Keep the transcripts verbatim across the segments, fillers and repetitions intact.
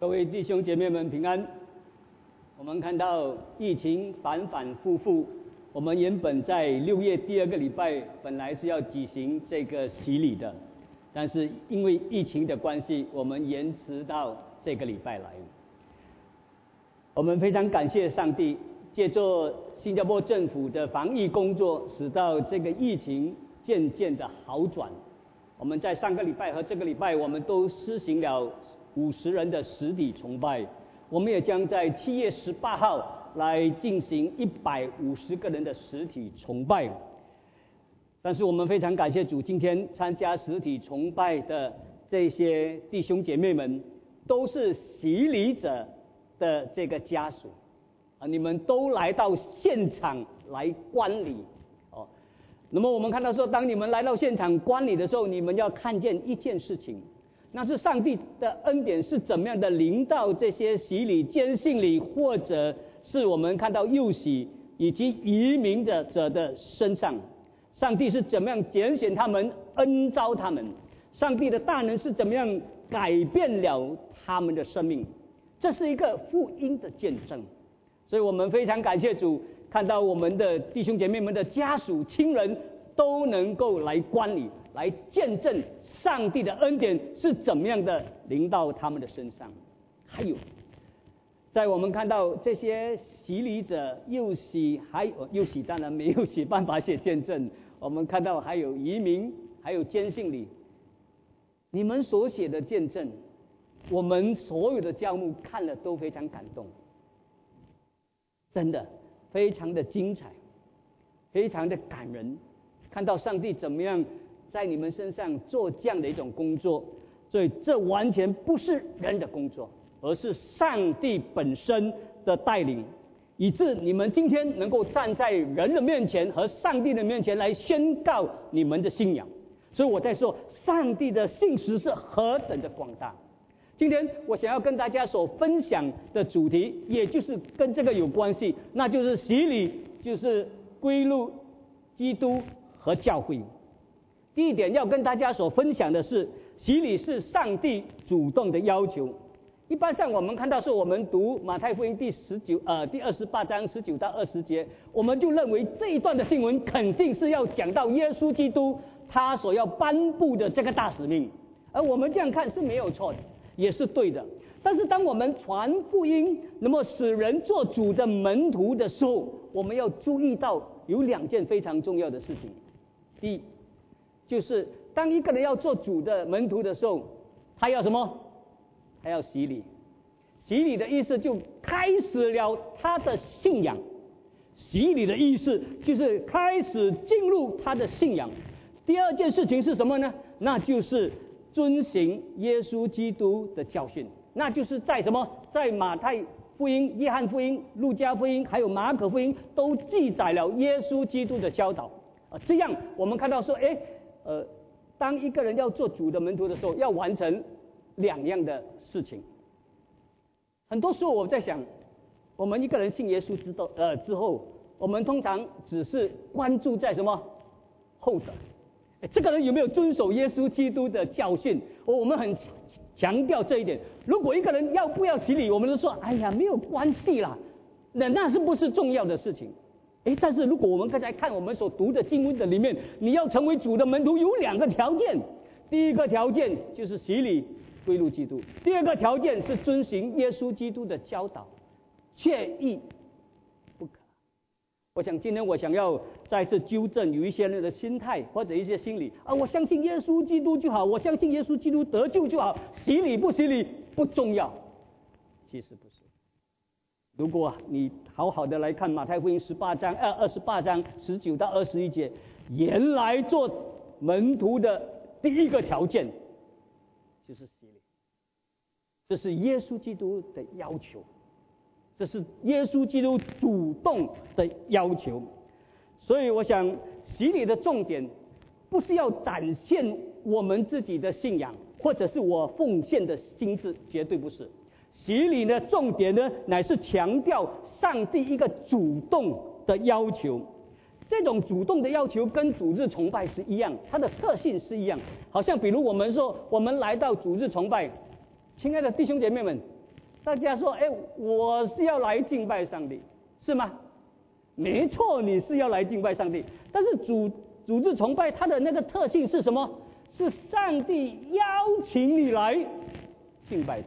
各位弟兄姐妹们平安。我们看到疫情反反复复，我们原本在六月第二个礼拜本来是要举行这个洗礼的，但是因为疫情的关系，我们延迟到这个礼拜来。我们非常感谢上帝，借着新加坡政府的防疫工作，使到这个疫情渐渐的好转。我们在上个礼拜和这个礼拜，我们都施行了五十人的实体崇拜，我们也将在七月十八号来进行一百五十个人的实体崇拜。但是我们非常感谢主，今天参加实体崇拜的这些弟兄姐妹们，都是洗礼者的这个家属啊，你们都来到现场来观礼哦。那么我们看到说，当你们来到现场观礼的时候，你们要看见一件事情。那是上帝的恩典是怎么样的临到这些洗礼、坚信礼，或者是我们看到幼洗以及移民者者的身上，上帝是怎么样拣选他们、恩召他们，上帝的大能是怎么样改变了他们的生命，这是一个福音的见证。所以我们非常感谢主，看到我们的弟兄姐妹们的家属、亲人都能够来观礼，来见证上帝的恩典是怎么样的临到他们的身上。还有，在我们看到这些洗礼者、幼洗，还有幼洗当然没有写办法写见证，我们看到还有移民，还有坚信礼，你们所写的见证，我们所有的教牧看了都非常感动，真的非常的精彩，非常的感人，看到上帝怎么样在你们身上做这样的一种工作。所以这完全不是人的工作，而是上帝本身的带领，以致你们今天能够站在人的面前和上帝的面前来宣告你们的信仰。所以我在说，上帝的信实是何等的广大。今天我想要跟大家所分享的主题，也就是跟这个有关系，那就是洗礼，就是归入基督和教会。第一点要跟大家所分享的是，洗礼是上帝主动的要求。一般上我们看到是我们读马太福音第十九呃第二十八章十九到二十节，我们就认为这一段的经文肯定是要讲到耶稣基督他所要颁布的这个大使命，而我们这样看是没有错的，也是对的。但是当我们传福音，那么使人做主的门徒的时候，我们要注意到有两件非常重要的事情。第一，就是当一个人要做主的门徒的时候，他要什么？他要洗礼。洗礼的意思就开始了他的信仰，洗礼的意思就是开始进入他的信仰。第二件事情是什么呢？那就是遵行耶稣基督的教训，那就是在什么？在马太福音、约翰福音、路加福音还有马可福音都记载了耶稣基督的教导。啊，这样我们看到说，哎，呃，当一个人要做主的门徒的时候，要完成两样的事情。很多时候我在想，我们一个人信耶稣之后，呃，之后，我们通常只是关注在什么后者，这个人有没有遵守耶稣基督的教训？我们很强调这一点。如果一个人要不要洗礼，我们就说，哎呀，没有关系啦，那那是不是重要的事情？诶，但是如果我们刚才看我们所读的经文的里面，你要成为主的门徒有两个条件。第一个条件就是洗礼归入基督，第二个条件是遵行耶稣基督的教导，缺一不可。我想今天我想要再次纠正有一些人的心态或者一些心理啊，我相信耶稣基督就好，我相信耶稣基督得救就好，洗礼不洗礼不重要。其实不是。如果你好好的来看马太福音十八章呃二十八章十九到二十一节，原来做门徒的第一个条件就是洗礼，这是耶稣基督的要求，这是耶稣基督主动的要求。所以我想洗礼的重点不是要展现我们自己的信仰或者是我奉献的心志，绝对不是。洗礼的重点呢，乃是强调上帝一个主动的要求。这种主动的要求跟主日崇拜是一样，它的特性是一样。好像比如我们说，我们来到主日崇拜，亲爱的弟兄姐妹们， 大家说，哎，我是要来敬拜上帝，是吗？没错，你是要来敬拜上帝。但是主主日崇拜它的那个特性是什么？是上帝邀请你来敬拜他，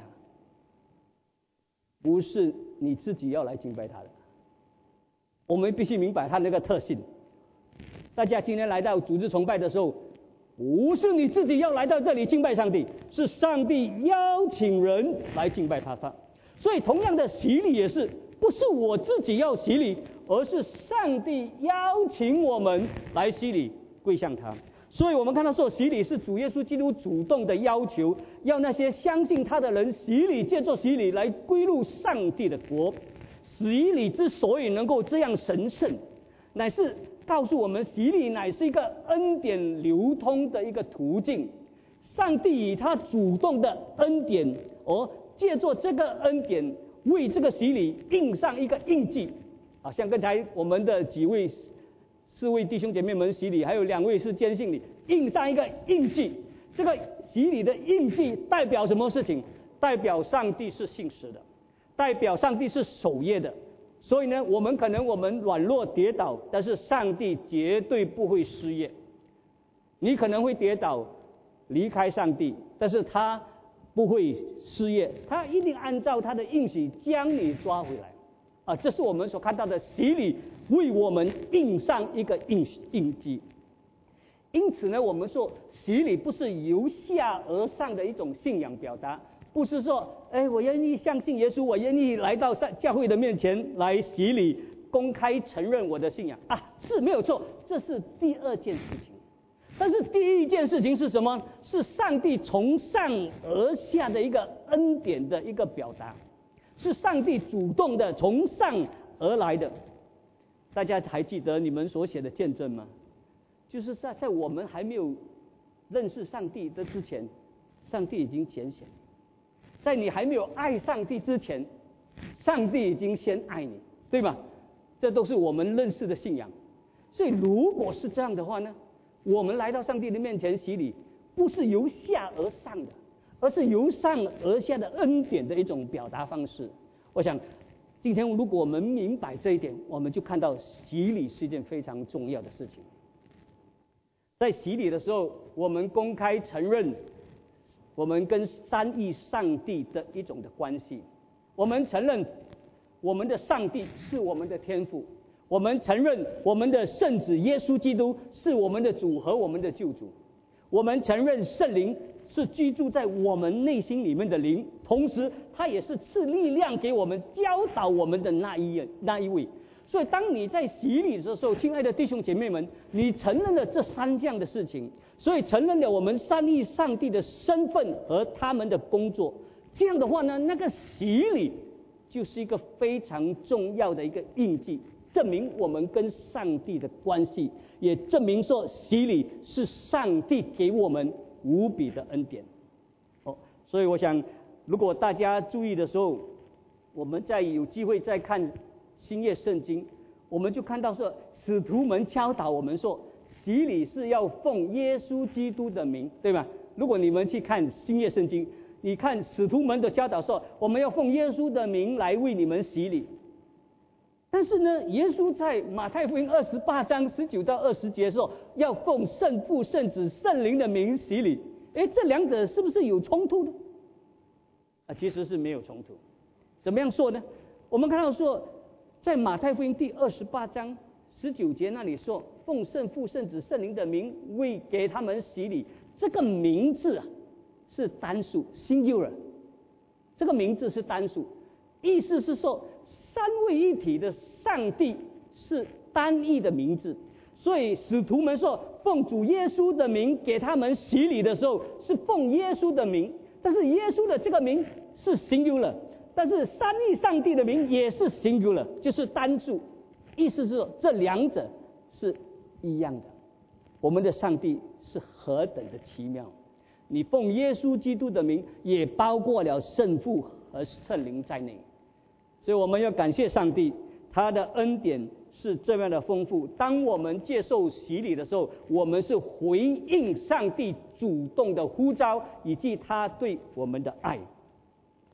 不是你自己要来敬拜他的。我们必须明白它那个特性。大家今天来到主日崇拜的时候，不是你自己要来到这里敬拜上帝，是上帝邀请人来敬拜他。所以同样的洗礼也是，不是我自己要洗礼，而是上帝邀请我们来洗礼，归向他。所以我们看到说，洗礼是主耶稣基督主动的要求，要那些相信他的人洗礼，借着洗礼来归入上帝的国。洗礼之所以能够这样神圣，乃是告诉我们，洗礼乃是一个恩典流通的一个途径。上帝以他主动的恩典，而借着这个恩典，为这个洗礼印上一个印记。啊，像刚才我们的几位四位弟兄姐妹们洗礼，还有两位是坚信礼，印上一个印记。这个洗礼的印记代表什么事情？代表上帝是信实的，代表上帝是守约的。所以呢，我们可能我们软弱跌倒，但是上帝绝对不会失业。你可能会跌倒，离开上帝，但是他不会失业，他一定按照他的应许将你抓回来。啊，这是我们所看到的洗礼为我们印上一个印印记。因此呢，我们说洗礼不是由下而上的一种信仰表达，不是说，哎，我愿意相信耶稣，我愿意来到教会的面前来洗礼，公开承认我的信仰啊，是没有错，这是第二件事情。但是第一件事情是什么？是上帝从上而下的一个恩典的一个表达，是上帝主动的从上而来的。大家还记得你们所写的见证吗？就是在在我们还没有认识上帝的之前，上帝已经拣选；在你还没有爱上帝之前，上帝已经先爱你，对吗？这都是我们认识的信仰。所以如果是这样的话呢，我们来到上帝的面前洗礼，不是由下而上的，而是由上而下的恩典的一种表达方式。我想今天如果我们明白这一点，我们就看到洗礼是一件非常重要的事情。在洗礼的时候，我们公开承认我们跟三一上帝的一种的关系，我们承认我们的上帝是我们的天父，我们承认我们的圣子耶稣基督是我们的主和我们的救主，我们承认圣灵是居住在我们内心里面的灵，同时他也是赐力量给我们教导我们的那一那一位。所以当你在洗礼的时候，亲爱的弟兄姐妹们，你承认了这三项的事情，所以承认了我们三一上帝的身份和他们的工作。这样的话呢，那个洗礼就是一个非常重要的一个印记，证明我们跟上帝的关系，也证明说洗礼是上帝给我们无比的恩典。哦，所以我想，如果大家注意的时候，我们再有机会再看新约圣经，我们就看到说，使徒们教导我们说，洗礼是要奉耶稣基督的名，对吧？如果你们去看新约圣经，你看使徒们的教导说，我们要奉耶稣的名来为你们洗礼。但是呢，耶稣在马太福音二十八章十九到二十节说，要奉圣父、圣子、圣灵的名洗礼。哎，这两者是不是有冲突呢？啊，其实是没有冲突。怎么样说呢？我们看到说，在马太福音第二十八章十九节那里说，奉圣父、圣子、圣灵的名为给他们洗礼。这个名字啊是单数 singular， 这个名字是单数，意思是说三位一体的上帝是单一的名字。所以使徒们说奉主耶稣的名给他们洗礼的时候，是奉耶稣的名，但是耶稣的这个名是 singular，但是三一上帝的名也是 singular， 就是单数，意思是说这两者是一样的。我们的上帝是何等的奇妙！你奉耶稣基督的名，也包括了圣父和圣灵在内。所以我们要感谢上帝，他的恩典是这样的丰富。当我们接受洗礼的时候，我们是回应上帝主动的呼召，以及他对我们的爱。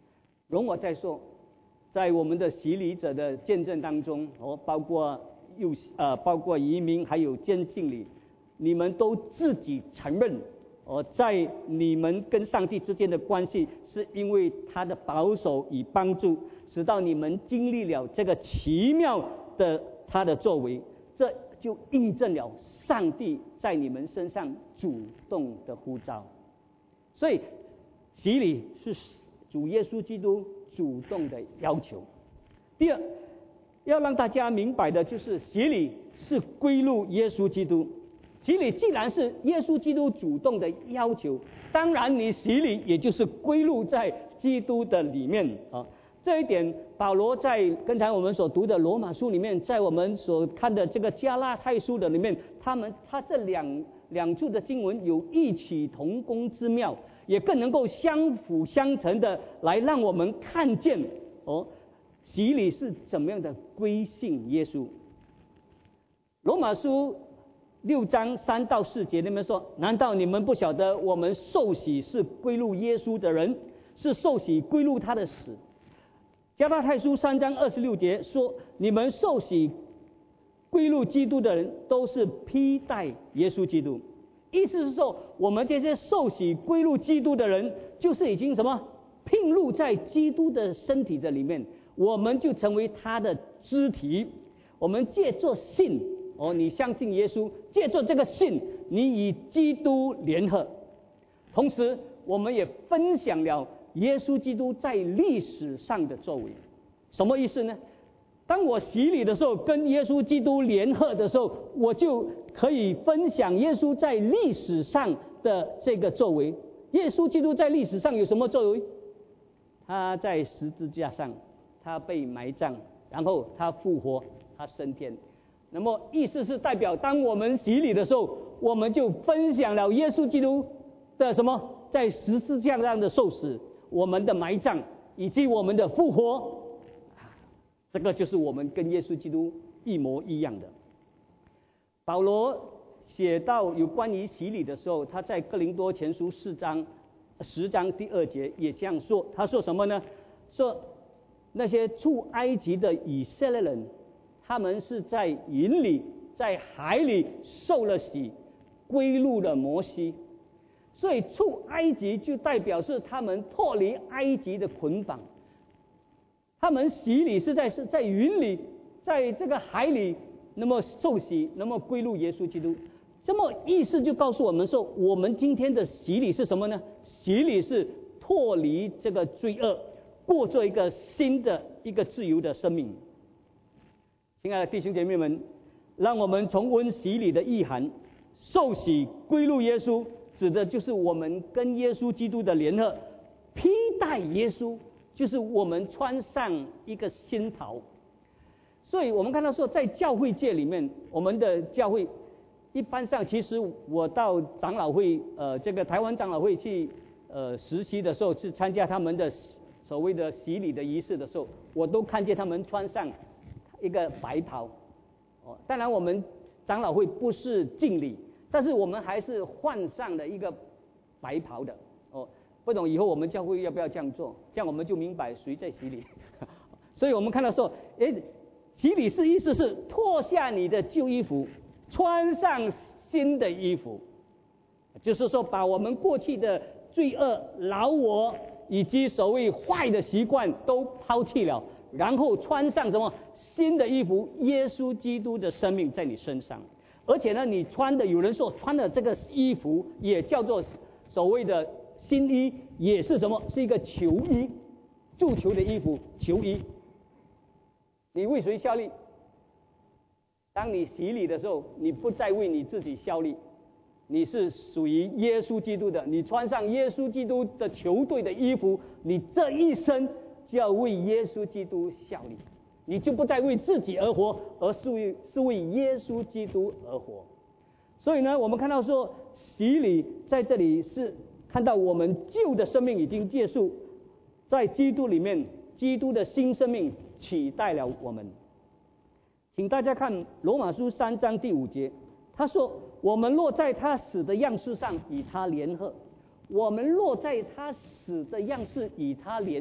容我再说，在我们的洗礼者的见证当中，哦，包括幼呃，包括移民还有坚信里，你们都自己承认，哦，在你们跟上帝之间的关系，是因为他的保守与帮助，使到你们经历了这个奇妙的他的作为，这就印证了上帝在你们身上主动的呼召。所以洗礼是主耶稣基督主动的要求。第二，要让大家明白的就是洗礼是归入耶稣基督。洗礼既然是耶稣基督主动的要求，当然你洗礼也就是归入在基督的里面啊。这一点保罗在刚才我们所读的罗马书里面，在我们所看的这个加拉太书的里面，他们他这两两处的经文有异曲同工之妙，也更能够相辅相成的来让我们看见哦，洗礼是怎么样的归信耶稣。罗马书六章三到四节里面说，难道你们不晓得我们受洗是归入耶稣的人，是受洗归入他的死。加拉太书三章二十六节说，你们受洗归入基督的人都是披戴耶稣基督。意思是说，我们这些受洗归入基督的人，就是已经什么聘入在基督的身体的里面，我们就成为他的肢体。我们借着信，哦，你相信耶稣，借着这个信，你与基督联合。同时，我们也分享了耶稣基督在历史上的作为。什么意思呢？当我洗礼的时候，跟耶稣基督联合的时候，我就可以分享耶稣在历史上的这个作为。耶稣基督在历史上有什么作为？他在十字架上，他被埋葬，然后他复活，他升天。那么意思是代表，当我们洗礼的时候，我们就分享了耶稣基督的什么？在十字架上的受死，我们的埋葬，以及我们的复活。这个就是我们跟耶稣基督一模一样的。保罗写到有关于洗礼的时候，他在哥林多前书四章十章第二节也这样说。他说什么呢？说那些出埃及的以色列人，他们是在云里在海里受了洗，归入了摩西。所以出埃及就代表是他们脱离埃及的捆绑。他们洗礼是在是在云里，在这个海里，那么受洗，那么归入耶稣基督。这么意思就告诉我们说，我们今天的洗礼是什么呢？洗礼是脱离这个罪恶，过做一个新的一个自由的生命。亲爱的弟兄姐妹们，让我们重温洗礼的意涵。受洗归入耶稣，指的就是我们跟耶稣基督的联合。披戴耶稣，就是我们穿上一个新袍。所以我们看到说，在教会界里面，我们的教会一般上，其实我到长老会，呃，这个台湾长老会去呃实习的时候，去参加他们的所谓的洗礼的仪式的时候，我都看见他们穿上一个白袍。哦，当然我们长老会不是敬礼，但是我们还是换上了一个白袍的。哦，不懂以后我们教会要不要这样做？这样我们就明白谁在洗礼。所以我们看到说，诶，洗礼是意思是脱下你的旧衣服，穿上新的衣服，就是说把我们过去的罪恶、老我以及所谓坏的习惯都抛弃了，然后穿上什么新的衣服？耶稣基督的生命在你身上。而且呢，你穿的，有人说穿的这个衣服也叫做所谓的新衣，也是什么？是一个球衣，足球的衣服，球衣。你为谁效力？当你洗礼的时候，你不再为你自己效力，你是属于耶稣基督的。你穿上耶稣基督的球队的衣服，你这一生就要为耶稣基督效力。你就不再为自己而活，而是为是为耶稣基督而活。所以呢，我们看到说，洗礼在这里是看到我们旧的生命已经结束，在基督里面，基督的新生命取代了我们。请大家看罗马书三章第五节，他说：“我们若在他死的样式上与他联合，我们若在他死的样式与他联合，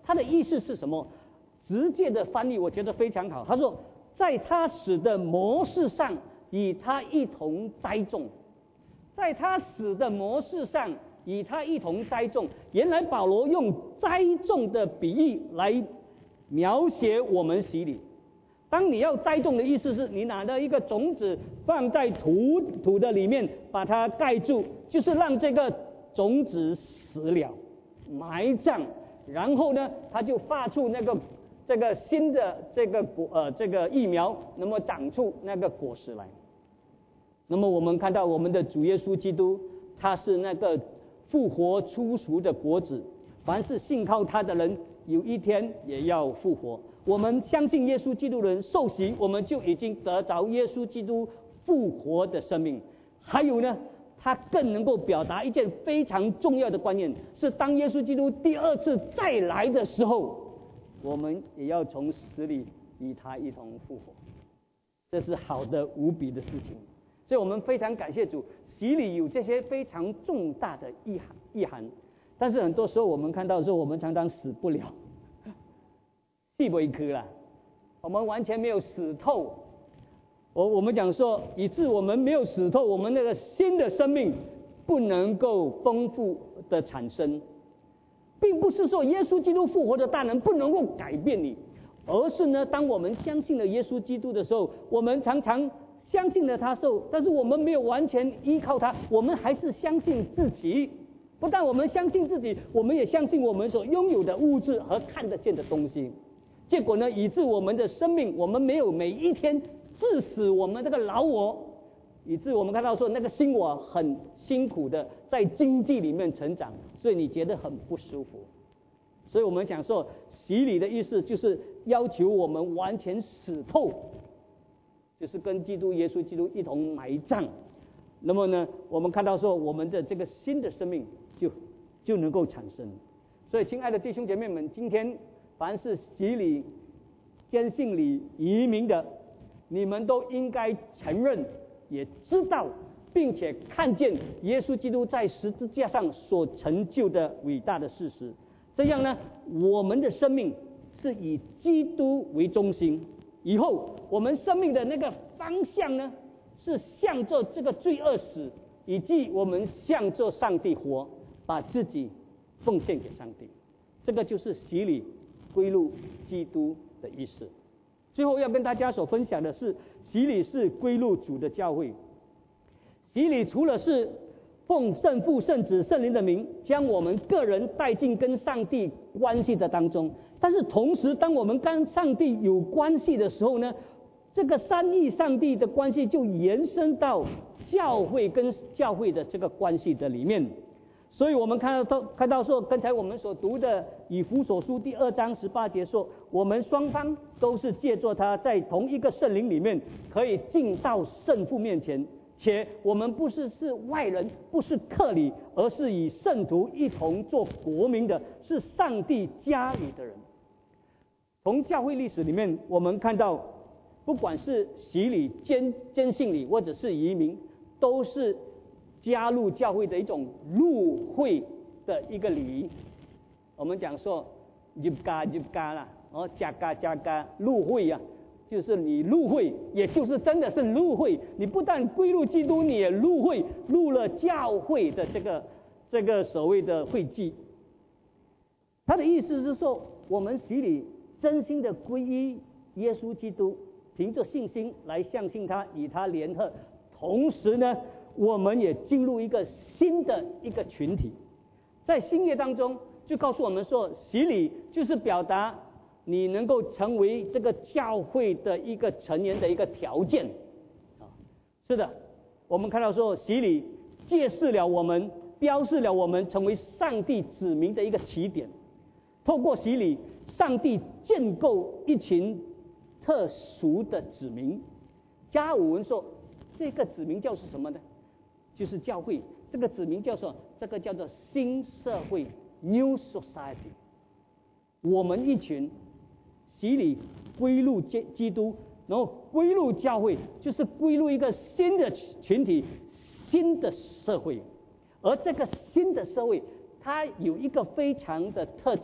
它的意思是什么？直接的翻译我觉得非常好，他说在他死的模式上与他一同栽种，在他死的模式上与他一同栽种。原来保罗用栽种的比喻来描写我们洗礼。当你要栽种的意思是你拿了一个种子放在土土的里面，把它盖住，就是让这个种子死了埋葬，然后呢它就发出那个这个新的这个果呃这个疫苗，那么长出那个果实来。那么我们看到我们的主耶稣基督，他是那个复活出熟的果子，凡是信靠他的人有一天也要复活。我们相信耶稣基督的人受洗，我们就已经得着耶稣基督复活的生命。还有呢，他更能够表达一件非常重要的观念，是当耶稣基督第二次再来的时候，我们也要从死里与他一同复活。这是好的无比的事情。所以我们非常感谢主，洗礼有这些非常重大的意涵意涵。但是很多时候我们看到的时候，我们常常死不了，死不去了，我们完全没有死透。我我们讲说，以致我们没有死透，我们那个新的生命不能够丰富的产生，并不是说耶稣基督复活的大能不能够改变你，而是呢，当我们相信了耶稣基督的时候，我们常常相信了他受，但是我们没有完全依靠他，我们还是相信自己。不但我们相信自己，我们也相信我们所拥有的物质和看得见的东西。结果呢，以致我们的生命，我们没有每一天致死我们这个老我，以致我们看到说那个新我很辛苦的在经济里面成长，所以你觉得很不舒服。所以我们讲说洗礼的意思就是要求我们完全死透，就是跟基督耶稣基督一同埋葬。那么呢，我们看到说我们的这个新的生命就就能够产生。所以亲爱的弟兄姐妹们，今天凡是洗礼、坚信礼、移民的，你们都应该承认，也知道，并且看见耶稣基督在十字架上所成就的伟大的事实。这样呢，我们的生命是以基督为中心，以后我们生命的那个方向呢，是向着这个罪恶死，以及我们向着上帝活，把自己奉献给上帝。这个就是洗礼归入基督的意思。最后要跟大家所分享的是，洗礼是归入主的教会。洗礼除了是奉圣父、圣子、圣灵的名，将我们个人带进跟上帝关系的当中，但是同时当我们跟上帝有关系的时候呢，这个三位上帝的关系就延伸到教会跟教会的这个关系的里面。所以我们看到看到说，刚才我们所读的以弗所书第二章十八节说，我们双方都是借着他在同一个圣灵里面，可以进到圣父面前，且我们不是是外人，不是客旅，而是与圣徒一同做国民的，是上帝家里的人。从教会历史里面，我们看到，不管是洗礼、坚坚信礼，或者是移民，都是加入教会的一种入会的一个礼仪。我们讲说入家入家啦，哦，加家加家，入会呀、啊，就是你入会，也就是真的是入会。你不但归入基督，你也入会，入了教会的这个这个所谓的会祭。他的意思是说，我们洗礼真心的皈依耶稣基督，凭着信心来相信他，与他联合，同时呢，我们也进入一个新的一个群体。在新约当中就告诉我们说，洗礼就是表达你能够成为这个教会的一个成员的一个条件啊。是的，我们看到说洗礼揭示了我们，标示了我们成为上帝子民的一个起点。透过洗礼，上帝建构一群特殊的子民。加尔文说，这个子民叫是什么呢？就是教会。这个子民叫做这个叫做新社会 （New Society）。我们一群洗礼归入基督，然后归入教会，就是归入一个新的群体、新的社会。而这个新的社会，它有一个非常的特征，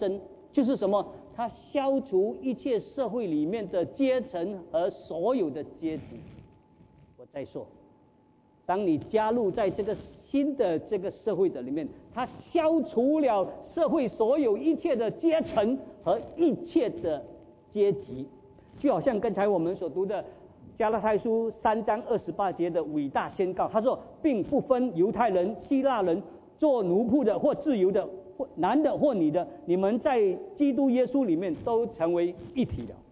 就是什么？它消除一切社会里面的阶层和所有的阶级。我再说，当你加入在这个新的这个社会的里面，它消除了社会所有一切的阶层和一切的阶级，就好像刚才我们所读的加拉太书三章二十八节的伟大宣告，他说，并不分犹太人、希腊人，做奴仆的或自由的，或男的或女的，你们在基督耶稣里面都成为一体了。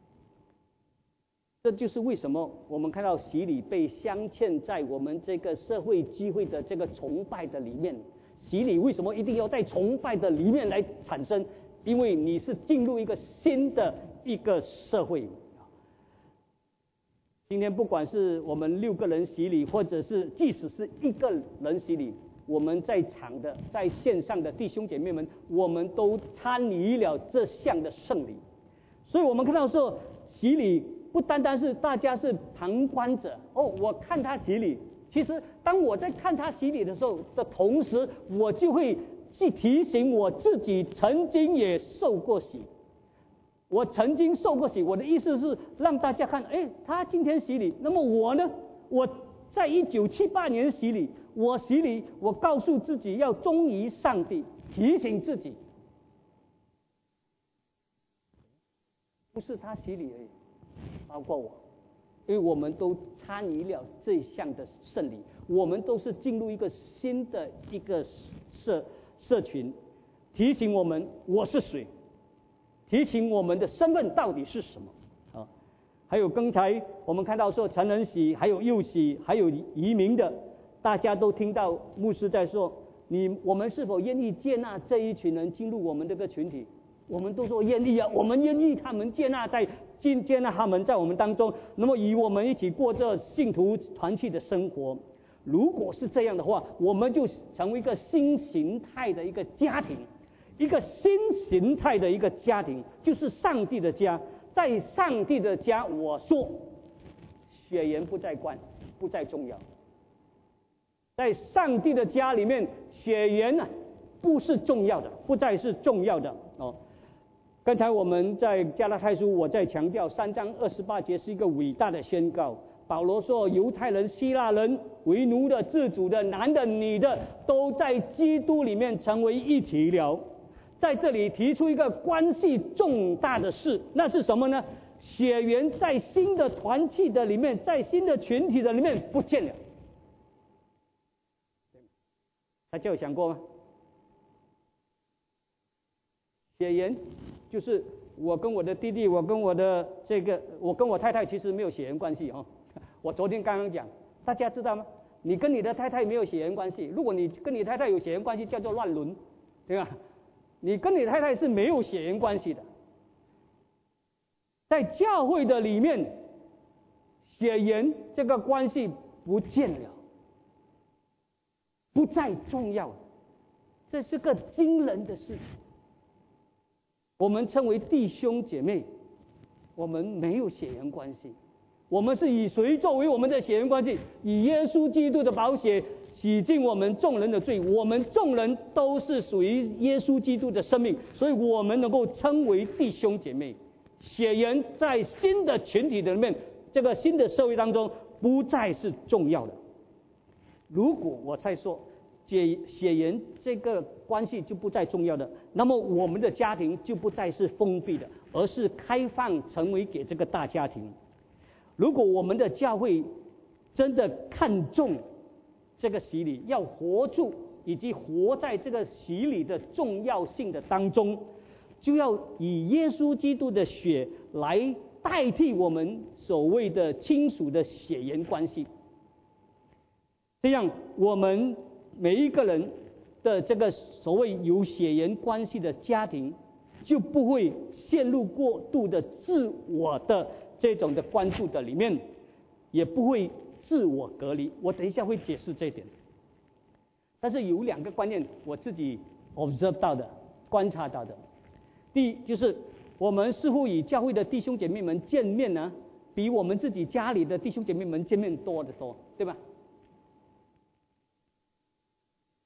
这就是为什么我们看到洗礼被镶嵌在我们这个社会机会的这个崇拜的里面。洗礼为什么一定要在崇拜的里面来产生？因为你是进入一个新的一个社会。今天不管是我们六个人洗礼，或者是即使是一个人洗礼，我们在场的在线上的弟兄姐妹们，我们都参与了这项的圣礼。所以我们看到说，洗礼不单单是大家是旁观者哦，我看他洗礼。其实当我在看他洗礼的时候的同时，我就会去提醒我自己曾经也受过洗。我曾经受过洗，我的意思是让大家看，哎，他今天洗礼，那么我呢？我在一九七八年洗礼，我洗礼，我告诉自己要忠于上帝，提醒自己，不是他洗礼而已，包括我，因为我们都参与了这项的圣礼，我们都是进入一个新的一个社社群，提醒我们我是谁，提醒我们的身份到底是什么啊？还有刚才我们看到说成人洗，还有幼洗，还有移民的，大家都听到牧师在说，你我们是否愿意接纳这一群人进入我们这个群体？我们都说愿意啊，我们愿意他们接纳在接接纳他们在我们当中，那么与我们一起过这信徒团契的生活。如果是这样的话，我们就成为一个新形态的一个家庭，一个新形态的一个家庭，就是上帝的家。在上帝的家，我说血缘不再关，不再重要。在上帝的家里面，血缘呢不是重要的，不再是重要的哦。刚才我们在加拉太书，我在强调三章二十八节是一个伟大的宣告。保罗说，犹太人、希腊人、为奴的、自主的、男的、女的，都在基督里面成为一体了。在这里提出一个关系重大的事，那是什么呢？血缘在新的团契的里面，在新的群体的里面不见了。大家有想过吗？血缘就是我跟我的弟弟，我跟我的这个，我跟我太太其实没有血缘关系哦。我昨天刚刚讲，大家知道吗？你跟你的太太没有血缘关系，如果你跟你太太有血缘关系，叫做乱伦，对吧？你跟你太太是没有血缘关系的。在教会的里面，血缘这个关系不见了，不再重要了，这是个惊人的事情。我们称为弟兄姐妹，我们没有血缘关系，我们是以谁作为我们的血缘关系？以耶稣基督的宝血洗净我们众人的罪，我们众人都是属于耶稣基督的生命，所以我们能够称为弟兄姐妹。血缘在新的群体的里面，这个新的社会当中不再是重要的。如果我再说血血缘这个关系就不再重要的，那么我们的家庭就不再是封闭的，而是开放成为给这个大家庭。如果我们的教会真的看重这个洗礼，要活出以及活在这个洗礼的重要性的当中，就要以耶稣基督的血来代替我们所谓的亲属的血缘关系，这样我们每一个人的这个所谓有血缘关系的家庭，就不会陷入过度的自我的这种的关注的里面，也不会自我隔离。我等一下会解释这一点。但是有两个观念我自己 observe 到的、观察到的。第一，就是我们似乎与教会的弟兄姐妹们见面呢，比我们自己家里的弟兄姐妹们见面多得多，对吧？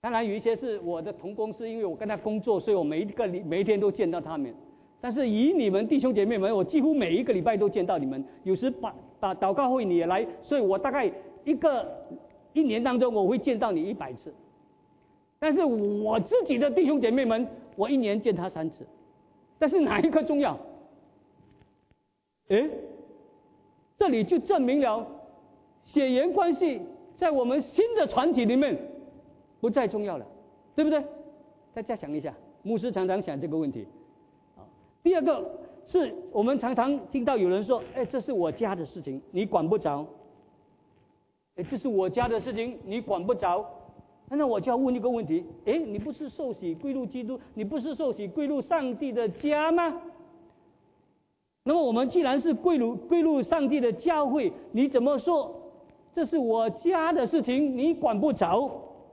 当然有一些是我的同工，是因为我跟他工作，所以我每一个礼每一天都见到他们。但是以你们弟兄姐妹们，我几乎每一个礼拜都见到你们，有时把把祷告会你也来，所以我大概一个一年当中我会见到你一百次。但是我自己的弟兄姐妹们，我一年见他三次。但是哪一个重要？诶，这里就证明了血缘关系在我们新的团体里面不再重要了，对不对？大家想一下，牧师常常想这个问题。第二个是我们常常听到有人说：“哎，这是我家的事情，你管不着。”哎，这是我家的事情，你管不着。那我就要问一个问题：哎，你不是受洗归入基督，你不是受洗归入上帝的家吗？那么我们既然是归入归入上帝的教会，你怎么说这是我家的事情，你管不着？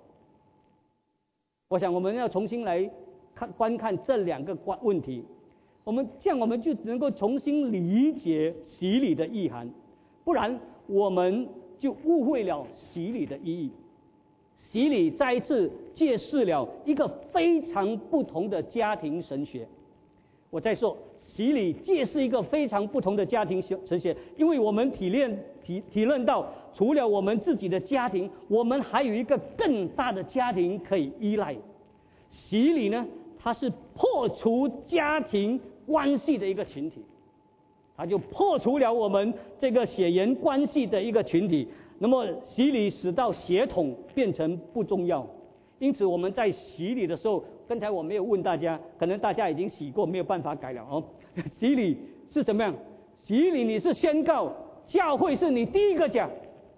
我想我们要重新来看观看这两个关问题。我们这样，我们就能够重新理解洗礼的意涵，不然我们就误会了洗礼的意义。洗礼再一次揭示了一个非常不同的家庭神学。我再说，洗礼揭示一个非常不同的家庭神学，因为我们体验体体认到，除了我们自己的家庭，我们还有一个更大的家庭可以依赖。洗礼呢，它是破除家庭关系的一个群体，它就破除了我们这个血缘关系的一个群体。那么洗礼使到血统变成不重要，因此我们在洗礼的时候，刚才我没有问大家，可能大家已经洗过，没有办法改了哦。洗礼是怎么样？洗礼你是宣告教会是你第一个家。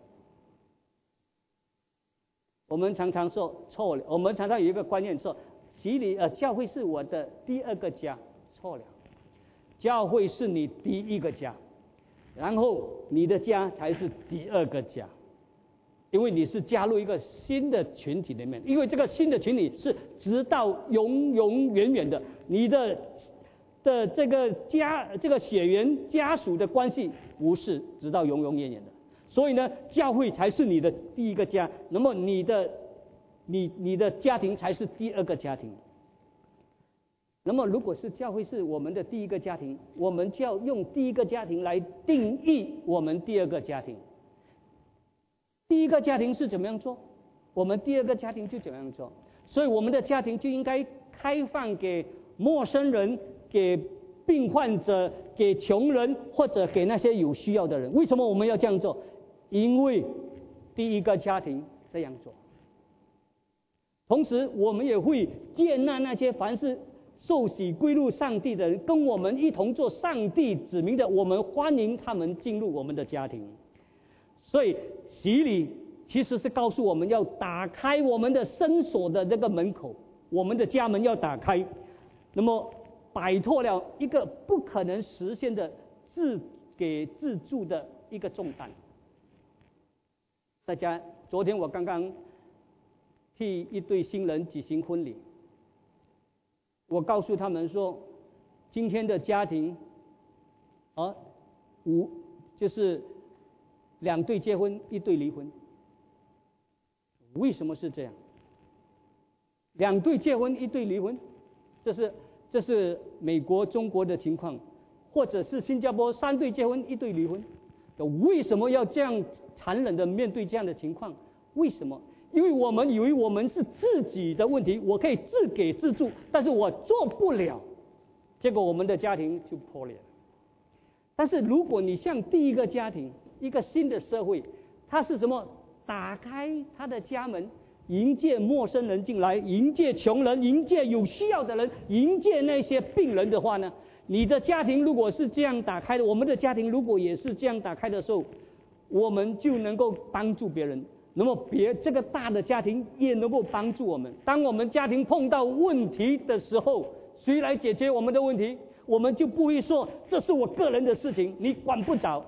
我们常常说错了，我们常常有一个观念说，洗礼呃教会是我的第二个家，错了。教会是你第一个家，然后你的家才是第二个家，因为你是加入一个新的群体里面，因为这个新的群体是直到永永远远的，你的的这个家这个血缘家属的关系不是直到永永远远的，所以呢，教会才是你的第一个家，那么你的你你的家庭才是第二个家庭。那么如果是教会是我们的第一个家庭，我们就要用第一个家庭来定义我们第二个家庭。第一个家庭是怎么样做，我们第二个家庭就怎么样做。所以我们的家庭就应该开放给陌生人，给病患者，给穷人，或者给那些有需要的人。为什么我们要这样做？因为第一个家庭这样做。同时我们也会接纳那些凡是受洗归入上帝的人，跟我们一同做上帝子民的，我们欢迎他们进入我们的家庭。所以洗礼其实是告诉我们要打开我们的圣所的这个门口，我们的家门要打开，那么摆脱了一个不可能实现的自给自助的一个重担。大家，昨天我刚刚替一对新人举行婚礼，我告诉他们说，今天的家庭，啊，五就是两对结婚，一对离婚。为什么是这样？两对结婚，一对离婚，这是这是美国、中国的情况，或者是新加坡三对结婚，一对离婚。为什么要这样残忍的面对这样的情况？为什么？因为我们以为我们是自己的问题，我可以自给自助，但是我做不了，结果我们的家庭就破裂了。但是如果你像第一个家庭，一个新的社会，它是什么？打开他的家门，迎接陌生人进来，迎接穷人，迎接有需要的人，迎接那些病人的话呢，你的家庭如果是这样打开的，我们的家庭如果也是这样打开的时候，我们就能够帮助别人，那么别这个大的家庭也能够帮助我们。当我们家庭碰到问题的时候，谁来解决我们的问题？我们就不会说这是我个人的事情，你管不着，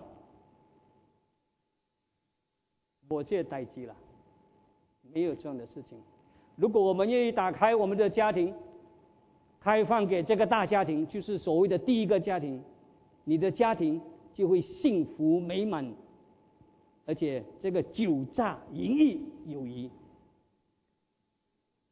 我这代际了，没有这样的事情。如果我们愿意打开我们的家庭，开放给这个大家庭，就是所谓的第一个家庭，你的家庭就会幸福美满，而且这个酒榨淫逸有余。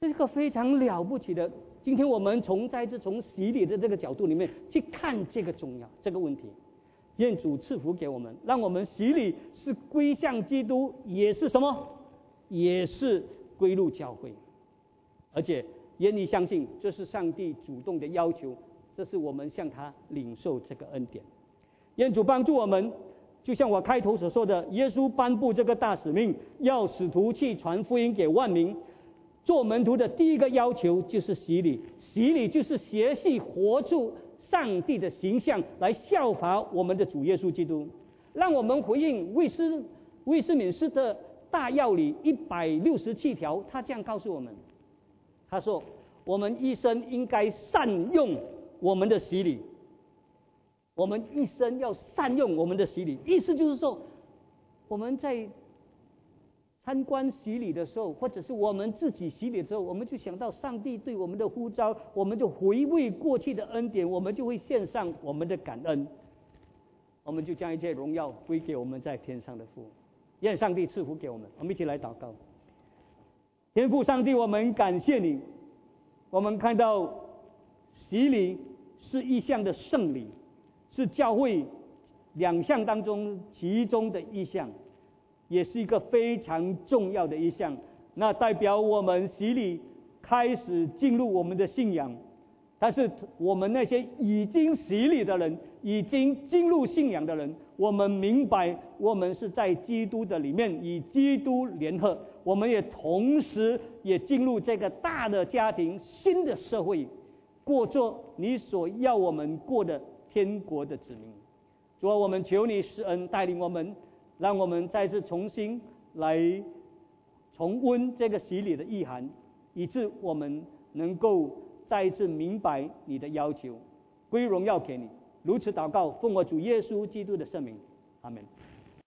这是个非常了不起的。今天我们从再次从洗礼的这个角度里面去看这个重要这个问题。愿主赐福给我们，让我们洗礼是归向基督，也是什么？也是归入教会。而且愿意相信，这是上帝主动的要求，这是我们向他领受这个恩典。愿主帮助我们，就像我开头所说的，耶稣颁布这个大使命，要使徒去传福音给万民。做门徒的第一个要求就是洗礼，洗礼就是学习活出上帝的形象，来效法我们的主耶稣基督。让我们回应卫斯卫斯敏斯的大要理一百六十七条，他这样告诉我们，他说我们一生应该善用我们的洗礼，我们一生要善用我们的洗礼，意思就是说，我们在参观洗礼的时候，或者是我们自己洗礼的时候，我们就想到上帝对我们的呼召，我们就回味过去的恩典，我们就会献上我们的感恩，我们就将一切荣耀归给我们在天上的父。愿上帝赐福给我们，我们一起来祷告。天父上帝，我们感谢你，我们看到洗礼是一项的圣礼，是教会两项当中其中的一项，也是一个非常重要的一项。那代表我们洗礼开始进入我们的信仰，但是我们那些已经洗礼的人，已经进入信仰的人，我们明白我们是在基督的里面与基督联合，我们也同时也进入这个大的家庭，新的社会，过做你所要我们过的天国的子民。主啊，我们求你施恩带领我们，让我们再次重新来重温这个洗礼的意涵，以致我们能够再一次明白你的要求，归荣耀给你。如此祷告，奉我主耶稣基督的圣名，阿们。